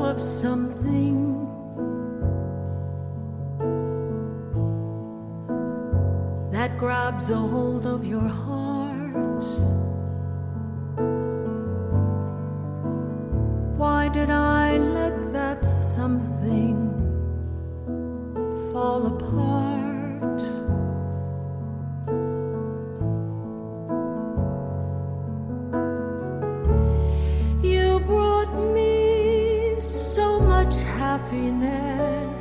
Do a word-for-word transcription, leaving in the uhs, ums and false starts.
of something that grabs a hold of your heart. Why did I let that something fall apart? You brought me so much happiness,